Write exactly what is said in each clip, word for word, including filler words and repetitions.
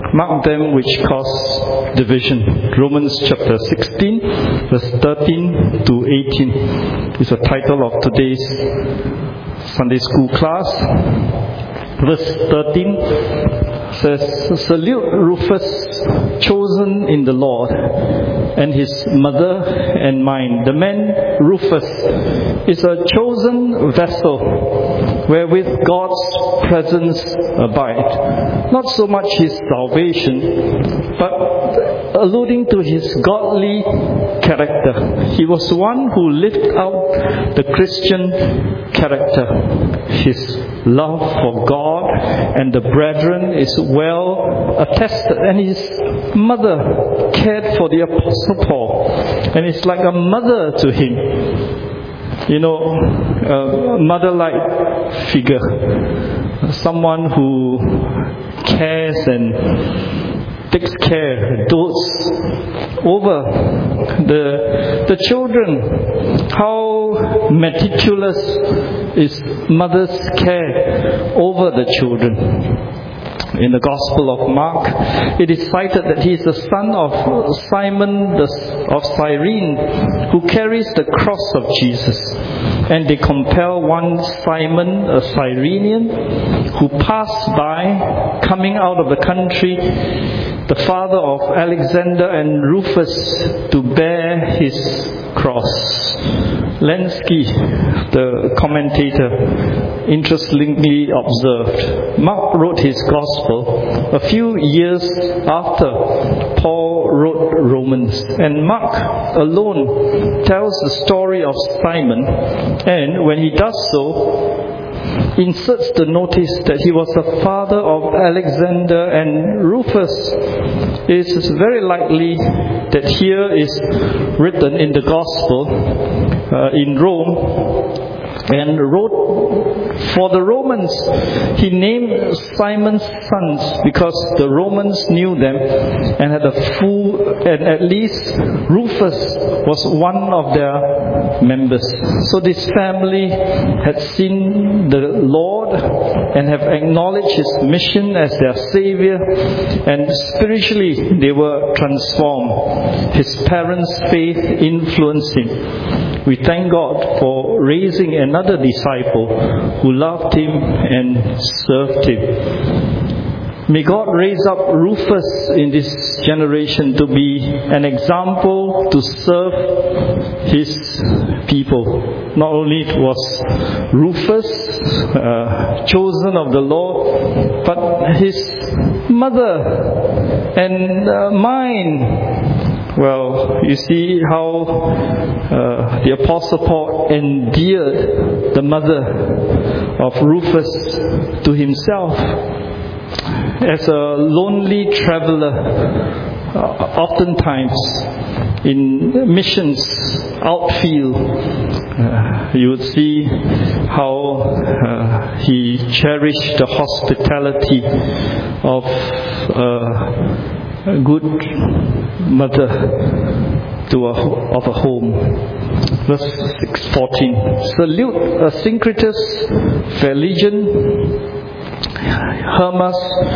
Mark them which cause division. Romans chapter sixteen, verse thirteen to eighteen is the title of today's Sunday school class. Verse thirteen says, "Salute Rufus, chosen in the Lord, and his mother and mine. The man Rufus is a chosen vessel, wherewith God's presence abide. Not so much his salvation, but alluding to his godly character. He was one who lived out the Christian character. His love for God and the brethren is well attested, and his mother cared for the Apostle Paul, and it's like a mother to him. You know, a mother-like figure, someone who cares and takes care, dotes over the the children. How meticulous is mother's care over the children. In the Gospel of Mark, it is cited that he is the son of Simon of Cyrene, who carries the cross of Jesus. And they compel one Simon, a Cyrenian, who passed by, coming out of the country, the father of Alexander and Rufus, to bear his cross." Lenski, the commentator, interestingly observed, Mark wrote his Gospel a few years after Paul wrote Romans, and Mark alone tells the story of Simon, and when he does so, inserts the notice that he was the father of Alexander and Rufus. It is very likely that here is written in the Gospel uh, in Rome, and wrote for the Romans. He named Simon's sons because the Romans knew them and had a full, and at least Rufus was one of their members. So this family had seen the Lord and have acknowledged his mission as their Savior, and spiritually they were transformed. His parents' faith influenced him. We thank God for raising another disciple who loved him and served him. May God raise up Rufus in this generation to be an example to serve his people. Not only was Rufus uh, chosen of the Lord, but his mother and uh, mine. Well, you see how uh, the Apostle Paul endeared the mother of Rufus to himself. As a lonely traveler, uh, oftentimes in missions outfield, uh, you would see how uh, he cherished the hospitality of uh, a good mother to a, of a home. Verse six fourteen. "Salute Asyncritus, Phlegon, Hermas,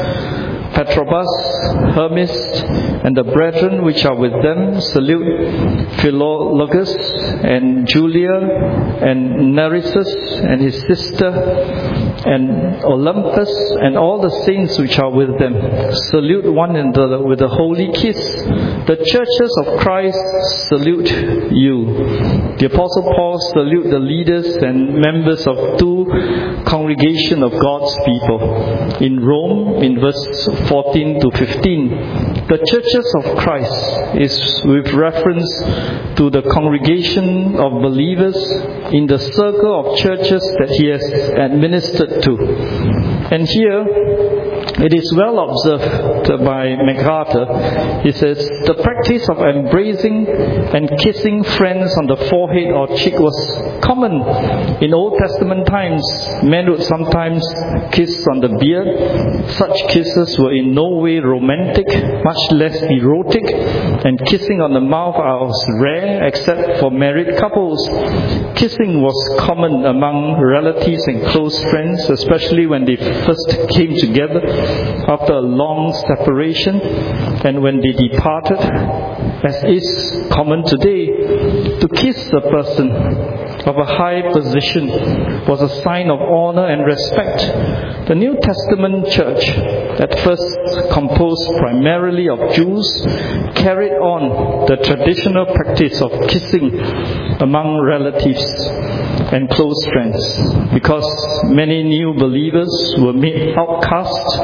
Patrobas, Hermes, and the brethren which are with them. Salute Philologus and Julia and Narcissus and his sister and Olympus and all the saints which are with them. Salute one another with a holy kiss. The churches of Christ salute you." The Apostle Paul salute the leaders and members of two congregations of God's people. In Rome, in verse fourteen to fifteen, the churches of Christ is with reference to the congregation of believers in the circle of churches that he has administered to. And here, it is well observed by MacArthur. He says, "The practice of embracing and kissing friends on the forehead or cheek was common in Old Testament times. Men would sometimes kiss on the beard. Such kisses were in no way romantic, much less erotic, and kissing on the mouth was rare except for married couples. Kissing was common among relatives and close friends, especially when they first came together. after a long separation, and when they departed, as is common today, to kiss a person of a high position was a sign of honor and respect. The New Testament church, at first composed primarily of Jews, carried on the traditional practice of kissing among relatives and close friends, because many new believers were made outcast,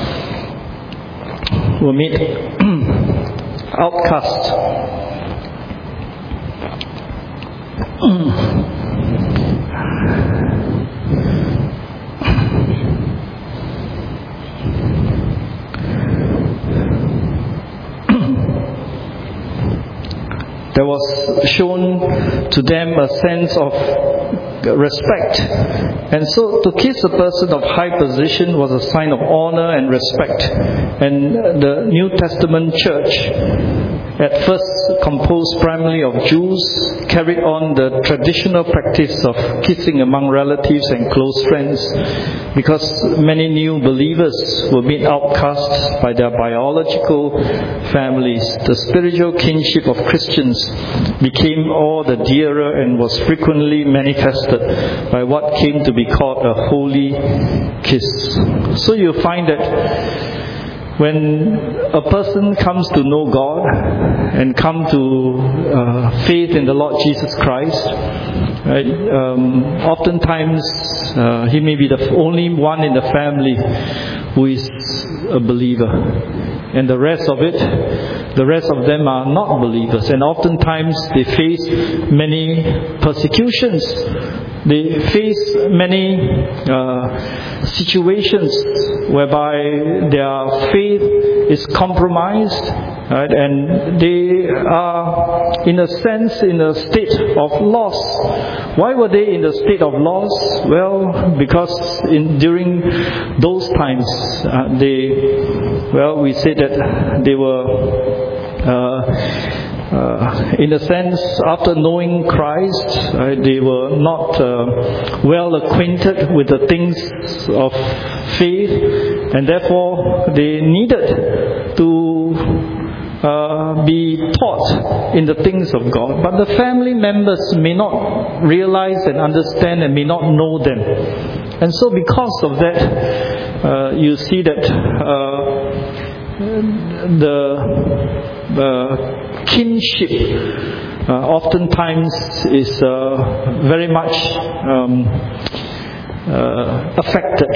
were made outcast. There was shown to them a sense of respect. And so to kiss a person of high position was a sign of honor and respect. And the New Testament church, at first composed primarily of Jews, carried on the traditional practice of kissing among relatives and close friends, because many new believers were made outcasts by their biological families. The spiritual kinship of Christians became all the dearer and was frequently manifested by what came to be called a holy kiss. So you find that when a person comes to know God and come to uh, faith in the Lord Jesus Christ, right, um, oftentimes uh, he may be the only one in the family who is a believer, and the rest of it, the rest of them are not believers, and oftentimes they face many persecutions. They face many uh, situations whereby their faith is compromised, right? And they are, in a sense, in a state of loss. Why were they in the state of loss? Well, because in during those times, uh, they, well, we say that they were. Uh, Uh, in a sense, after knowing Christ, uh, they were not uh, well acquainted with the things of faith, and therefore they needed to uh, be taught in the things of God. But the family members may not realize and understand and may not know them. And so because of that, uh, you see that uh, the uh, kinship uh, oftentimes is uh, very much um, uh, affected,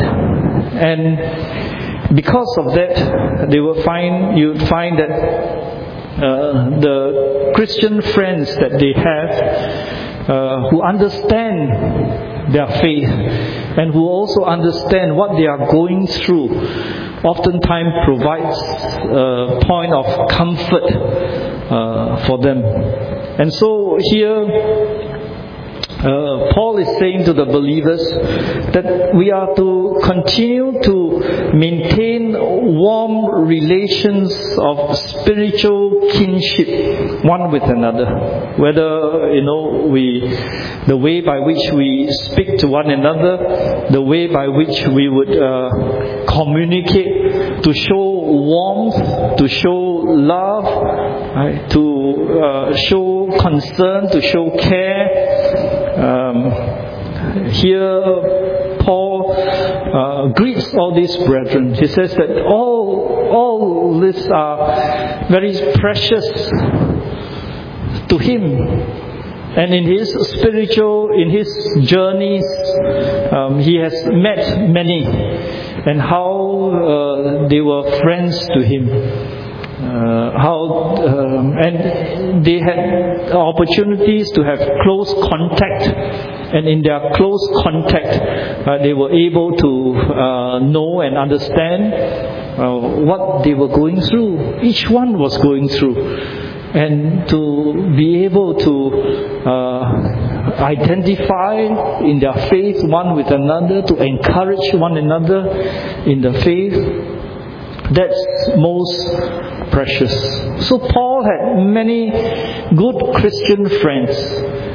and because of that, they will find you find that uh, the Christian friends that they have, uh, who understand their faith and who also understand what they are going through, oftentimes provides a point of comfort uh, for them. And so here Uh, Paul is saying to the believers that we are to continue to maintain warm relations of spiritual kinship one with another. Whether, you know, we, the way by which we speak to one another, the way by which we would uh, communicate, to show warmth, to show love, right? to uh, show concern, to show care. Um, here Paul uh, greets all these brethren. He says that all all these are very precious to him, and in his spiritual, in his journeys, um, he has met many, and how uh, they were friends to him. Uh, how um, and they had opportunities to have close contact, and in their close contact uh, they were able to uh, know and understand uh, what they were going through. Each one was going through, and to be able to uh, identify in their faith one with another, to encourage one another in the faith, that's most precious. So Paul had many good Christian friends,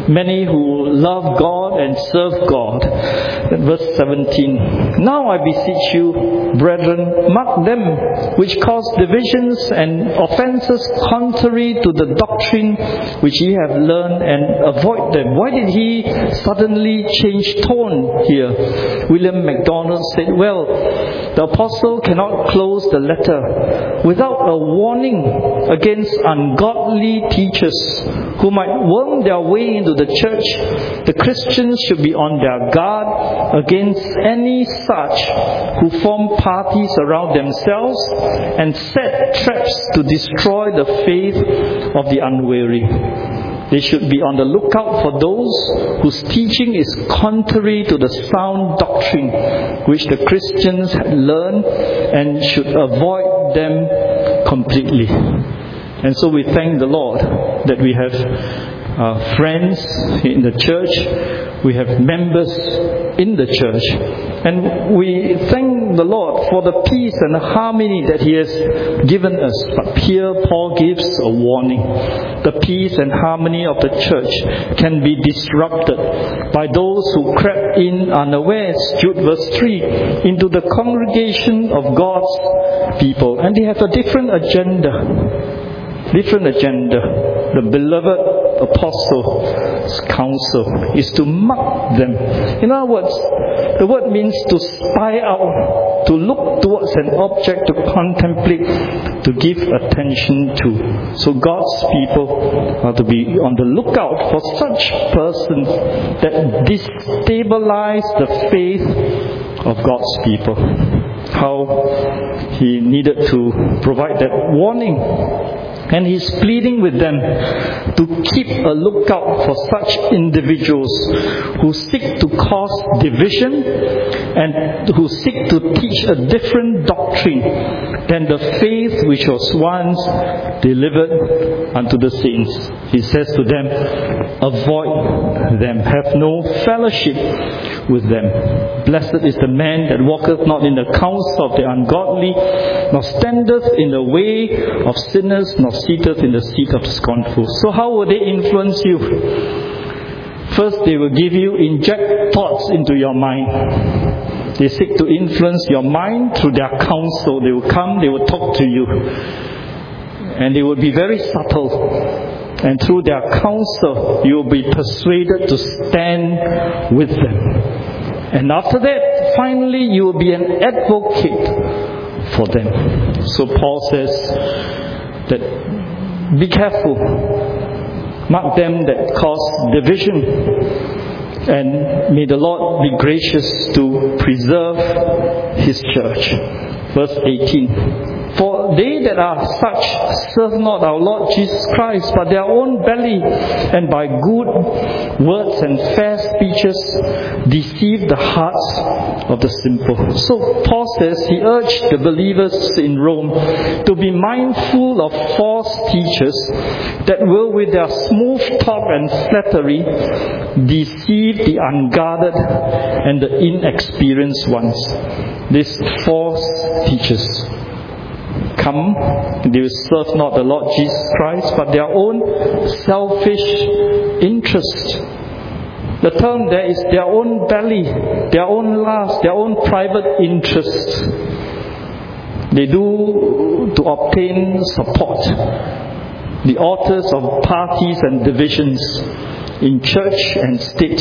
many who love God and serve God. Verse seventeen. Now I beseech you, brethren, mark them which cause divisions and offences contrary to the doctrine which ye have learned, and avoid them. Why did he suddenly change tone here? William MacDonald said, well, the apostle cannot close the letter without a warning against ungodly teachers who might worm their way into the church. The Christians should be on their guard against any such who form parties around themselves and set traps to destroy the faith of the unwary. They should be on the lookout for those whose teaching is contrary to the sound doctrine which the Christians had learned, and should avoid them completely. And so we thank the Lord that we have uh, friends in the church, we have members in the church, and we thank the Lord for the peace and the harmony that He has given us. But here Paul gives a warning. The peace and harmony of the church can be disrupted by those who crept in unawares, Jude verse three, into the congregation of God's people. And they have a different agenda. Different agenda. The beloved apostle's counsel is to mark them. In other words, the word means to spy out, to look towards an object, to contemplate, to give attention to. So God's people are to be on the lookout for such persons that destabilize the faith of God's people. How he needed to provide that warning. And he's pleading with them to keep a lookout for such individuals who seek to cause division and who seek to teach a different doctrine than the faith which was once delivered unto the saints. He says to them, avoid them, have no fellowship with them. Blessed is the man that walketh not in the counsel of the ungodly, nor standeth in the way of sinners, nor seateth in the seat of the scornful. So how will they influence you? First, they will give you, inject thoughts into your mind. They seek to influence your mind through their counsel. They will come, they will talk to you. And they will be very subtle. And through their counsel, you will be persuaded to stand with them. And after that, finally, you will be an advocate for them. So Paul says that be careful. Mark them that cause division. And may the Lord be gracious to preserve His church. Verse eighteen. For they that are such serve not our Lord Jesus Christ, but their own belly, and by good words and fair speeches deceive the hearts of the simple. So Paul says he urged the believers in Rome to be mindful of false teachers that will with their smooth talk and flattery deceive the unguarded and the inexperienced ones. These false teachers come, they will serve not the Lord Jesus Christ, but their own selfish interest. The term there is their own belly, their own lust, their own private interest. They do to obtain support. The authors of parties and divisions in church and state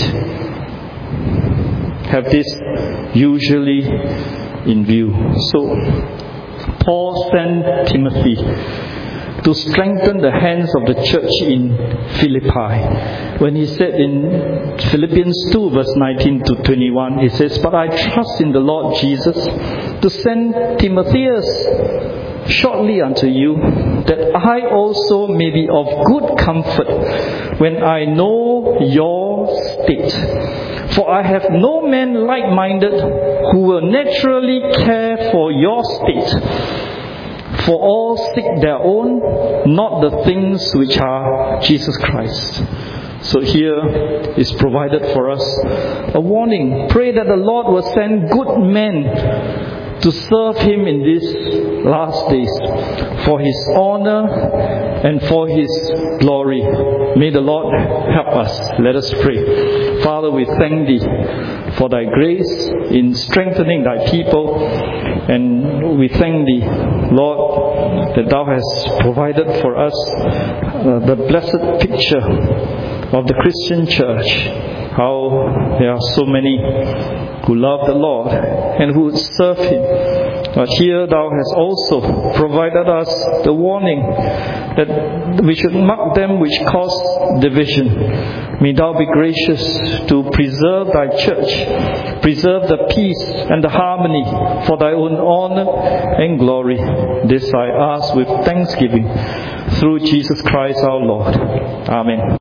have this usually in view. So Paul sent Timothy to strengthen the hands of the church in Philippi. When he said in Philippians two verse nineteen to twenty-one, he says, But I trust in the Lord Jesus to send Timotheus shortly unto you, that I also may be of good comfort when I know your state. For I have no man like-minded who will naturally care for your state. For all seek their own, not the things which are Jesus Christ. So here is provided for us a warning. Pray that the Lord will send good men to serve Him in these last days for His honor and for His glory. May the Lord help us. Let us pray. Father, we thank Thee for Thy grace in strengthening Thy people, and we thank Thee, Lord, that Thou hast provided for us uh, the blessed picture of the Christian church. How there are so many who love the Lord and who serve Him. But here Thou hast also provided us the warning that we should mark them which cause division. May Thou be gracious to preserve Thy church, preserve the peace and the harmony for Thy own honor and glory. This I ask with thanksgiving through Jesus Christ our Lord. Amen.